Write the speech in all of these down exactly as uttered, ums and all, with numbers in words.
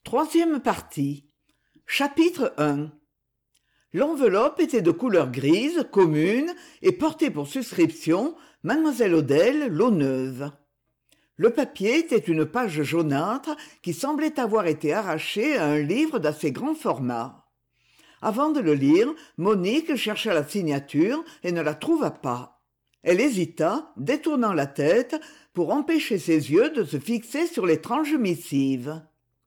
Troisième partie. Chapitre un. L'enveloppe était de couleur grise, commune, et portait pour suscription Mademoiselle Odelle, Launeuve. Le papier était une page jaunâtre qui semblait avoir été arrachée à un livre d'assez grand format. Avant de le lire, Monique chercha la signature et ne la trouva pas. Elle hésita, détournant la tête, pour empêcher ses yeux de se fixer sur l'étrange missive.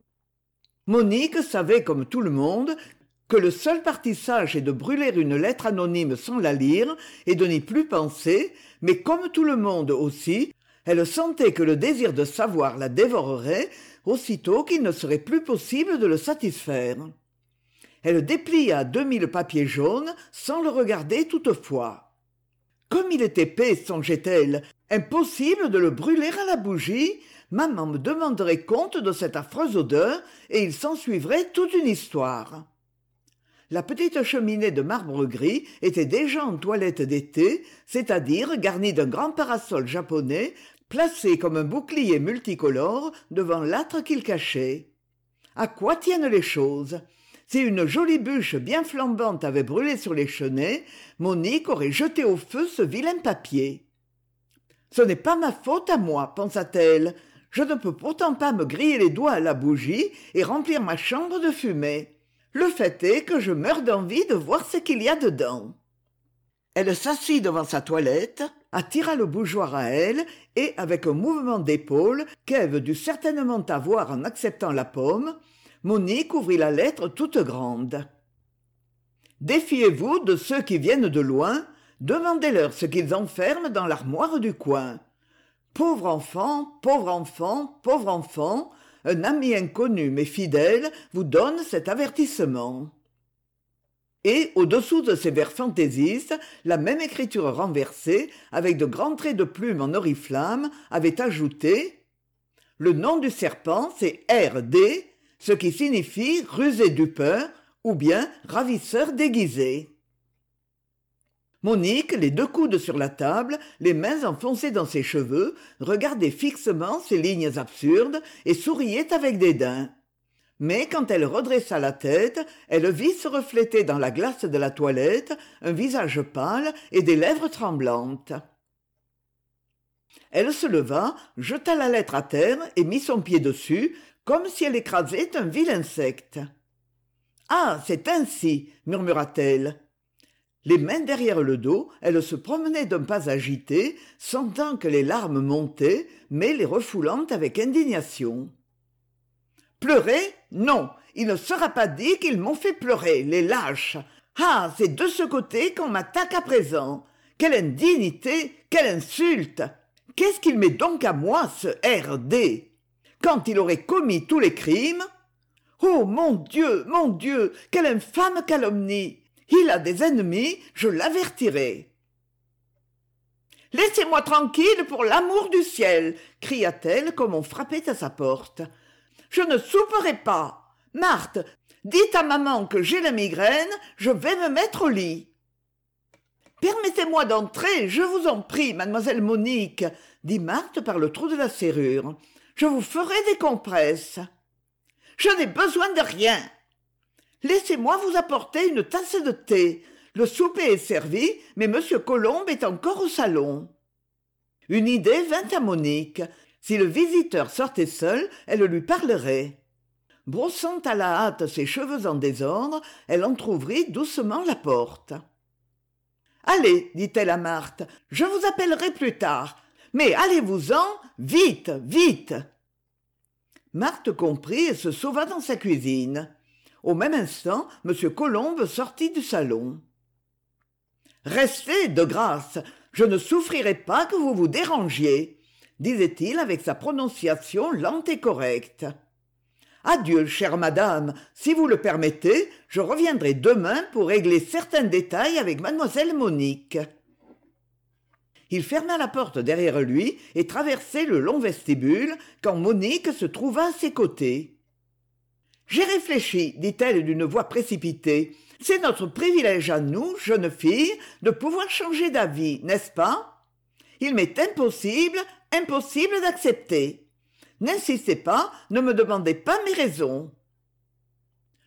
Monique savait, comme tout le monde, que le seul parti sage est de brûler une lettre anonyme sans la lire et de n'y plus penser, mais comme tout le monde aussi, elle sentait que le désir de savoir la dévorerait aussitôt qu'il ne serait plus possible de le satisfaire. Elle déplia à demi le papier jaune sans le regarder toutefois. Comme il est épais, songeait-elle, impossible de le brûler à la bougie, maman me demanderait compte de cette affreuse odeur et il s'ensuivrait toute une histoire. La petite cheminée de marbre gris était déjà en toilette d'été, c'est-à-dire garnie d'un grand parasol japonais placé comme un bouclier multicolore devant l'âtre qu'il cachait. À quoi tiennent les choses ? Si une jolie bûche bien flambante avait brûlé sur les chenets, Monique aurait jeté au feu ce vilain papier. « Ce n'est pas ma faute à moi, pensa-t-elle. Je ne peux pourtant pas me griller les doigts à la bougie et remplir ma chambre de fumée. Le fait est que je meurs d'envie de voir ce qu'il y a dedans. » Elle s'assit devant sa toilette, attira le bougeoir à elle et, avec un mouvement d'épaule qu'Ève dut certainement avoir en acceptant la pomme, Monique ouvrit la lettre toute grande. « Défiez-vous de ceux qui viennent de loin, demandez-leur ce qu'ils enferment dans l'armoire du coin. Pauvre enfant, pauvre enfant, pauvre enfant, un ami inconnu mais fidèle vous donne cet avertissement. » Et, au-dessous de ces vers fantaisistes, la même écriture renversée, avec de grands traits de plume en oriflamme, avait ajouté « Le nom du serpent, c'est R D, ce qui signifie rusé dupeur ou bien ravisseur déguisé. » Monique, les deux coudes sur la table, les mains enfoncées dans ses cheveux, regardait fixement ces lignes absurdes et souriait avec dédain. Mais quand elle redressa la tête, elle vit se refléter dans la glace de la toilette un visage pâle et des lèvres tremblantes. Elle se leva, jeta la lettre à terre et mit son pied dessus, comme si elle écrasait un vil insecte. « Ah, c'est ainsi !» murmura-t-elle. Les mains derrière le dos, elle se promenait d'un pas agité, sentant que les larmes montaient, mais les refoulant avec indignation. « Pleurer ? Non, il ne sera pas dit qu'ils m'ont fait pleurer, les lâches. Ah, c'est de ce côté qu'on m'attaque à présent. Quelle indignité, quelle insulte ! Qu'est-ce qu'il met donc à moi, ce R D ? Quand il aurait commis tous les crimes... Oh, mon Dieu, mon Dieu, quelle infâme calomnie ! Il a des ennemis, je l'avertirai. »« Laissez-moi tranquille pour l'amour du ciel !» cria-t-elle comme on frappait à sa porte. « Je ne souperai pas. Marthe, dites à maman que j'ai la migraine, je vais me mettre au lit. »« Permettez-moi d'entrer, je vous en prie, mademoiselle Monique, » dit Marthe par le trou de la serrure. « Je vous ferai des compresses. »« Je n'ai besoin de rien. » Laissez-moi vous apporter une tasse de thé. Le souper est servi, mais monsieur Colombe est encore au salon. Une idée vint à Monique. Si le visiteur sortait seul, elle lui parlerait. Brossant à la hâte ses cheveux en désordre, elle entr'ouvrit doucement la porte. « Allez, dit-elle à Marthe, je vous appellerai plus tard. Mais allez-vous-en, vite, vite !» Marthe comprit et se sauva dans sa cuisine. Au même instant, monsieur Colombe sortit du salon. « Restez, de grâce, je ne souffrirai pas que vous vous dérangiez, » disait-il avec sa prononciation lente et correcte. « Adieu, chère madame, si vous le permettez, je reviendrai demain pour régler certains détails avec mademoiselle Monique. » Il ferma la porte derrière lui et traversait le long vestibule quand Monique se trouva à ses côtés. « J'ai réfléchi, dit-elle d'une voix précipitée. C'est notre privilège à nous, jeunes filles, de pouvoir changer d'avis, n'est-ce pas ? Il m'est impossible, impossible d'accepter. N'insistez pas, ne me demandez pas mes raisons.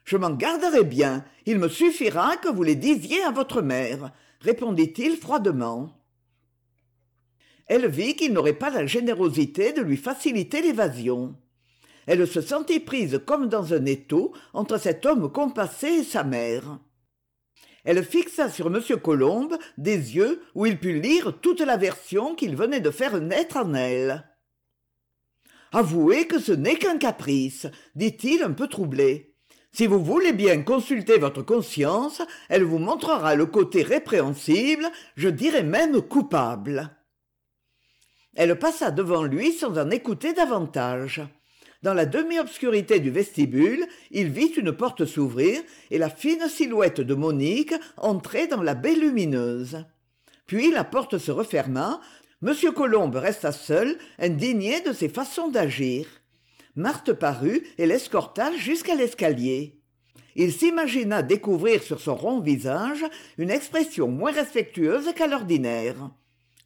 Je m'en garderai bien, il me suffira que vous les disiez à votre mère, répondit-il froidement. Elle vit qu'il n'aurait pas la générosité de lui faciliter l'évasion. Elle se sentit prise comme dans un étau entre cet homme compassé et sa mère. Elle fixa sur M. Colombe des yeux où il put lire toute l'aversion qu'il venait de faire naître en elle. « Avouez que ce n'est qu'un caprice, dit-il un peu troublé. Si vous voulez bien consulter votre conscience, elle vous montrera le côté répréhensible, je dirais même coupable. » Elle passa devant lui sans en écouter davantage. Dans la demi-obscurité du vestibule, il vit une porte s'ouvrir et la fine silhouette de Monique entrer dans la baie lumineuse. Puis la porte se referma, M. Colombe resta seul, indigné de ses façons d'agir. Marthe parut et l'escorta jusqu'à l'escalier. Il s'imagina découvrir sur son rond visage une expression moins respectueuse qu'à l'ordinaire. Quoi ?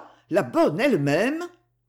La bonne elle-même ?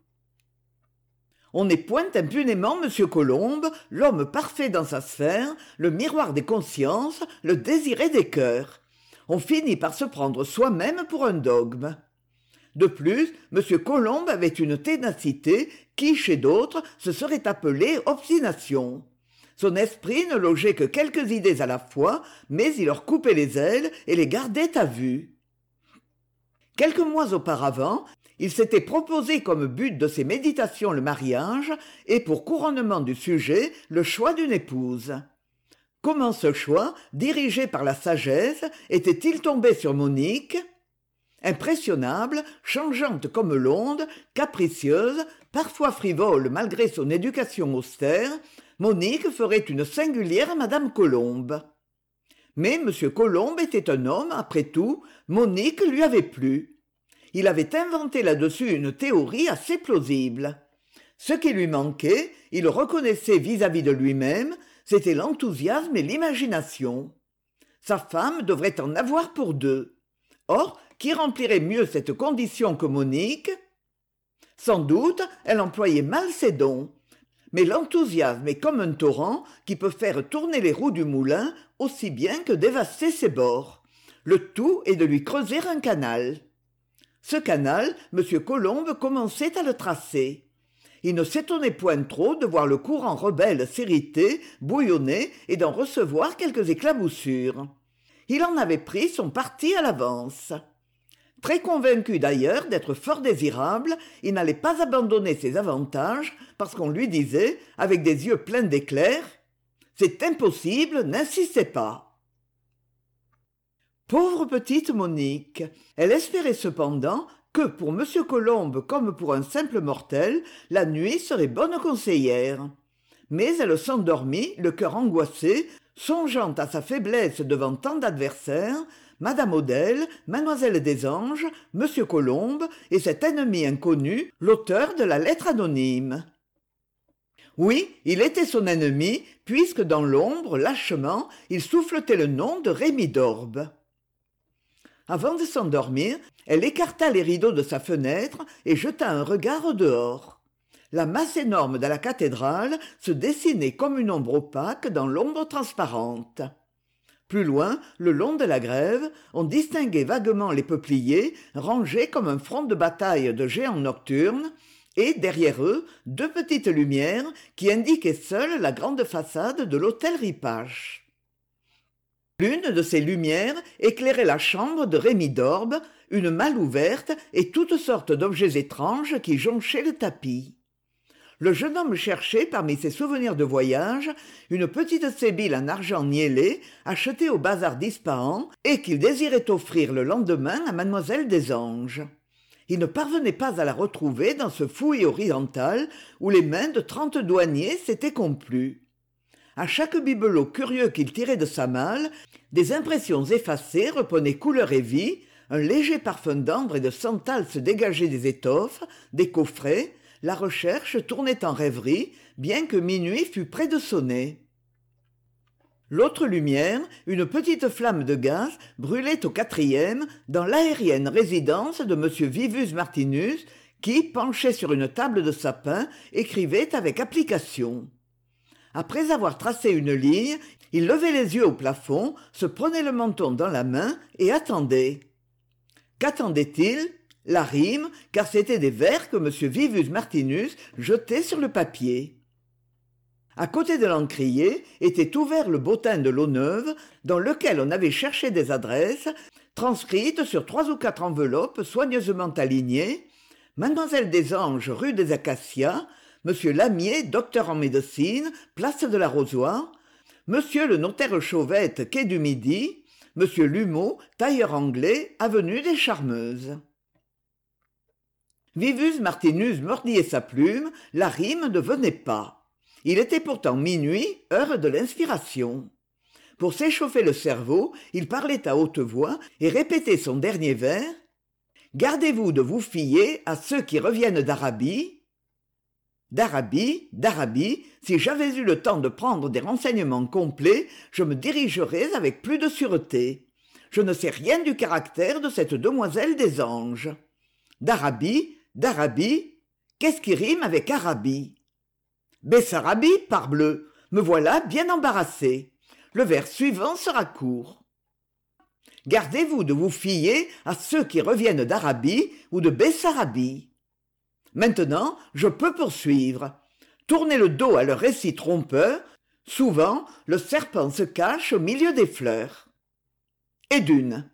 On épointe impunément M. Colombe, l'homme parfait dans sa sphère, le miroir des consciences, le désiré des cœurs. On finit par se prendre soi-même pour un dogme. De plus, M. Colombe avait une ténacité qui, chez d'autres, se serait appelée obstination. Son esprit ne logeait que quelques idées à la fois, mais il leur coupait les ailes et les gardait à vue. Quelques mois auparavant, il s'était proposé comme but de ses méditations le mariage et pour couronnement du sujet le choix d'une épouse. Comment ce choix, dirigé par la sagesse, était-il tombé sur Monique ? Impressionnable, changeante comme l'onde, capricieuse, parfois frivole malgré son éducation austère, Monique ferait une singulière Madame Colombe. Mais M. Colombe était un homme, après tout, Monique lui avait plu. Il avait inventé là-dessus une théorie assez plausible. Ce qui lui manquait, il le reconnaissait vis-à-vis de lui-même, c'était l'enthousiasme et l'imagination. Sa femme devrait en avoir pour deux. Or, qui remplirait mieux cette condition que Monique ? Sans doute, elle employait mal ses dons. Mais l'enthousiasme est comme un torrent qui peut faire tourner les roues du moulin aussi bien que dévaster ses bords. Le tout est de lui creuser un canal. Ce canal, M. Colombe commençait à le tracer. Il ne s'étonnait point trop de voir le courant rebelle s'irriter, bouillonner et d'en recevoir quelques éclaboussures. Il en avait pris son parti à l'avance. Très convaincu d'ailleurs d'être fort désirable, il n'allait pas abandonner ses avantages parce qu'on lui disait, avec des yeux pleins d'éclairs, « C'est impossible, n'insistez pas !» Pauvre petite Monique, elle espérait cependant que pour M. Colombe comme pour un simple mortel, la nuit serait bonne conseillère. Mais elle s'endormit, le cœur angoissé, songeant à sa faiblesse devant tant d'adversaires, Madame Odelle, Mademoiselle des Anges, M. Colombe et cet ennemi inconnu, l'auteur de la lettre anonyme. Oui, il était son ennemi, puisque dans l'ombre, lâchement, il souffletait le nom de Rémi d'Orbe. Avant de s'endormir, elle écarta les rideaux de sa fenêtre et jeta un regard au dehors. La masse énorme de la cathédrale se dessinait comme une ombre opaque dans l'ombre transparente. Plus loin, le long de la grève, on distinguait vaguement les peupliers, rangés comme un front de bataille de géants nocturnes, et, derrière eux, deux petites lumières qui indiquaient seules la grande façade de l'hôtel Ripache. L'une de ces lumières éclairait la chambre de Rémi d'Orbe, une malle ouverte et toutes sortes d'objets étranges qui jonchaient le tapis. Le jeune homme cherchait parmi ses souvenirs de voyage une petite sébile en argent niellé achetée au bazar d'Ispahan et qu'il désirait offrir le lendemain à Mademoiselle des Anges. Il ne parvenait pas à la retrouver dans ce fouillis oriental où les mains de trente douaniers s'étaient complues. À chaque bibelot curieux qu'il tirait de sa malle, des impressions effacées reprenaient couleur et vie, un léger parfum d'ambre et de santal se dégageait des étoffes, des coffrets, la recherche tournait en rêverie, bien que minuit fût près de sonner. L'autre lumière, une petite flamme de gaz, brûlait au quatrième, dans l'aérienne résidence de M. Vivus Martinus, qui, penché sur une table de sapin, écrivait avec application. Après avoir tracé une ligne, il levait les yeux au plafond, se prenait le menton dans la main et attendait. Qu'attendait-il? La rime, car c'étaient des vers que M. Vivus Martinus jetait sur le papier. À côté de l'encrier était ouvert le bottin de l'Auneuve, dans lequel on avait cherché des adresses, transcrites sur trois ou quatre enveloppes soigneusement alignées. Mademoiselle des Anges, rue des Acacias, Monsieur Lamier, docteur en médecine, place de la Rosoire, Monsieur le notaire Chauvette, quai du Midi, Monsieur Lumeau, tailleur anglais, avenue des Charmeuses. Vivus Martinus mordillait sa plume, la rime ne venait pas. Il était pourtant minuit, heure de l'inspiration. Pour s'échauffer le cerveau, il parlait à haute voix et répétait son dernier vers. « Gardez-vous de vous fier à ceux qui reviennent d'Arabie. » D'Arabie, d'Arabie, si j'avais eu le temps de prendre des renseignements complets, je me dirigerais avec plus de sûreté. Je ne sais rien du caractère de cette demoiselle des Anges. D'Arabie, d'Arabie, qu'est-ce qui rime avec Arabie? Bessarabie, parbleu, me voilà bien embarrassé. Le vers suivant sera court. Gardez-vous de vous fier à ceux qui reviennent d'Arabie ou de Bessarabie. Maintenant, je peux poursuivre. Tournez le dos à leur récit trompeur. Souvent, le serpent se cache au milieu des fleurs. Et d'une.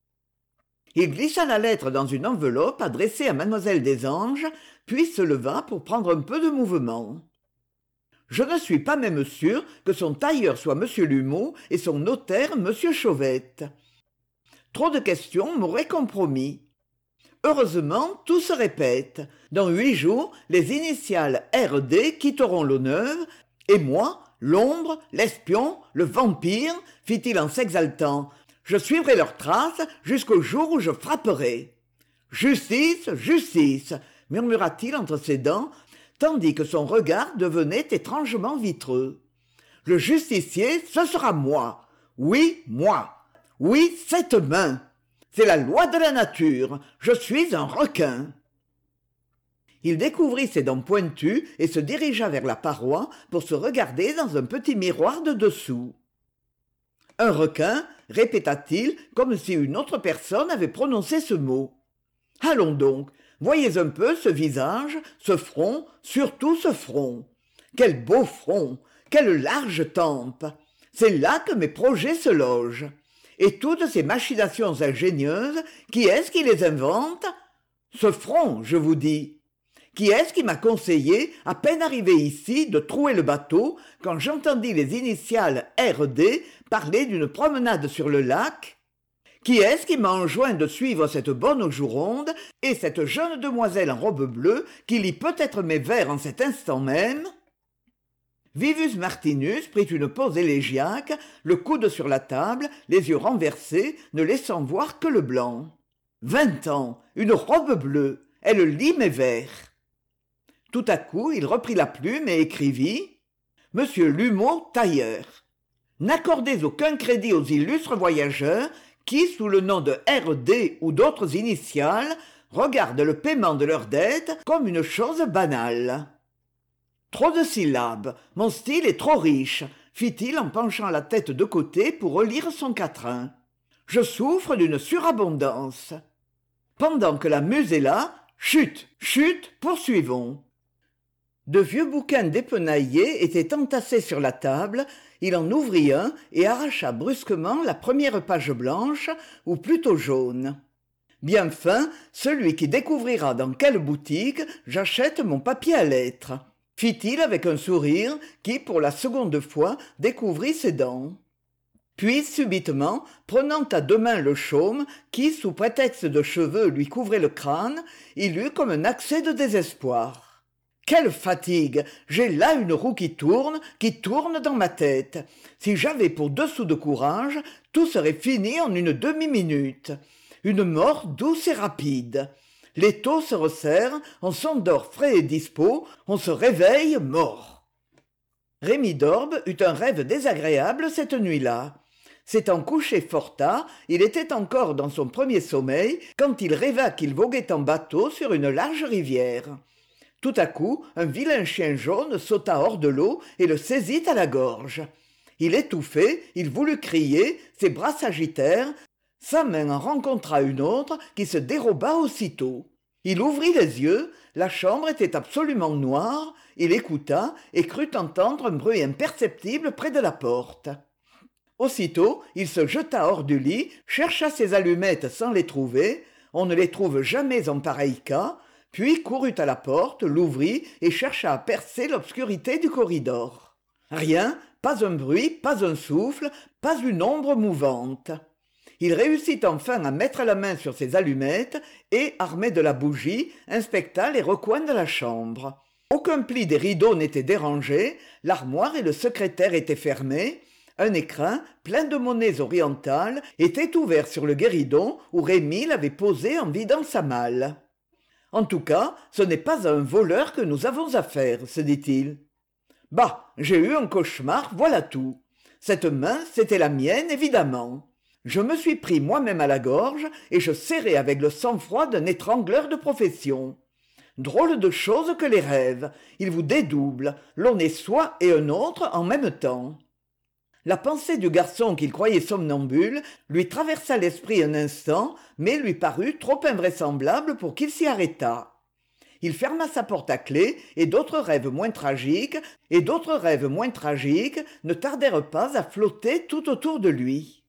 Il glissa la lettre dans une enveloppe adressée à Mademoiselle des Anges, puis se leva pour prendre un peu de mouvement. Je ne suis pas même sûr que son tailleur soit Monsieur Lumeau et son notaire Monsieur Chauvette. Trop de questions m'auraient compromis. Heureusement, tout se répète. Dans huit jours, les initiales R D quitteront l'Auneuve, et moi, l'ombre, l'espion, le vampire, fit-il en s'exaltant, je suivrai leurs traces jusqu'au jour où je frapperai. Justice, justice, murmura-t-il entre ses dents, tandis que son regard devenait étrangement vitreux. Le justicier, ce sera moi. Oui, moi. Oui, cette main. C'est la loi de la nature. Je suis un requin. Il découvrit ses dents pointues et se dirigea vers la paroi pour se regarder dans un petit miroir de dessous. Un requin, répéta-t-il, comme si une autre personne avait prononcé ce mot. Allons donc, voyez un peu ce visage, ce front, surtout ce front. Quel beau front, quelle large tempe. C'est là que mes projets se logent. Et toutes ces machinations ingénieuses, qui est-ce qui les invente? Ce front, je vous dis. Qui est-ce qui m'a conseillé, à peine arrivé ici, de trouer le bateau, quand j'entendis les initiales R D parler d'une promenade sur le lac? Qui est-ce qui m'a enjoint de suivre cette bonne Jouronde et cette jeune demoiselle en robe bleue qui lit peut-être mes vers en cet instant même? Vivus Martinus prit une pose élégiaque, le coude sur la table, les yeux renversés, ne laissant voir que le blanc. Vingt ans, une robe bleue, elle lit mes vers. Tout à coup, il reprit la plume et écrivit « Monsieur Lumeau, tailleur. N'accordez aucun crédit aux illustres voyageurs qui, sous le nom de R D ou d'autres initiales, regardent le paiement de leurs dettes comme une chose banale. » Trop de syllabes, mon style est trop riche, fit-il en penchant la tête de côté pour relire son quatrain. Je souffre d'une surabondance. Pendant que la muse est là, chut, chut, poursuivons. De vieux bouquins dépenaillés étaient entassés sur la table, il en ouvrit un et arracha brusquement la première page blanche, ou plutôt jaune. Bien fin, celui qui découvrira dans quelle boutique j'achète mon papier à lettres, fit-il avec un sourire qui, pour la seconde fois, découvrit ses dents. Puis, subitement, prenant à deux mains le chaume, qui, sous prétexte de cheveux, lui couvrait le crâne, il eut comme un accès de désespoir. Quelle fatigue! J'ai là une roue qui tourne, qui tourne dans ma tête. Si j'avais pour deux sous de courage, tout serait fini en une demi-minute. Une mort douce et rapide. L'étau se resserre, on s'endort frais et dispos, on se réveille mort. Rémi d'Orbe eut un rêve désagréable cette nuit-là. S'étant couché fort tard, il était encore dans son premier sommeil quand il rêva qu'il voguait en bateau sur une large rivière. Tout à coup, un vilain chien jaune sauta hors de l'eau et le saisit à la gorge. Il étouffait, il voulut crier, ses bras s'agitèrent, sa main en rencontra une autre qui se déroba aussitôt. Il ouvrit les yeux, la chambre était absolument noire, il écouta et crut entendre un bruit imperceptible près de la porte. Aussitôt, il se jeta hors du lit, chercha ses allumettes sans les trouver, on ne les trouve jamais en pareil cas, puis courut à la porte, l'ouvrit et chercha à percer l'obscurité du corridor. Rien, pas un bruit, pas un souffle, pas une ombre mouvante. Il réussit enfin à mettre la main sur ses allumettes et, armé de la bougie, inspecta les recoins de la chambre. Aucun pli des rideaux n'était dérangé, l'armoire et le secrétaire étaient fermés, un écrin, plein de monnaies orientales, était ouvert sur le guéridon où Rémy l'avait posé en vidant sa malle. « En tout cas, ce n'est pas à un voleur que nous avons affaire, se dit-il. Bah, j'ai eu un cauchemar, voilà tout. Cette main, c'était la mienne, évidemment. Je me suis pris moi-même à la gorge et je serrai avec le sang-froid d'un étrangleur de profession. Drôle de chose que les rêves, ils vous dédoublent, l'on est soi et un autre en même temps. » La pensée du garçon qu'il croyait somnambule lui traversa l'esprit un instant, mais lui parut trop invraisemblable pour qu'il s'y arrêtât. Il ferma sa porte à clef, et d'autres rêves moins tragiques, et d'autres rêves moins tragiques ne tardèrent pas à flotter tout autour de lui.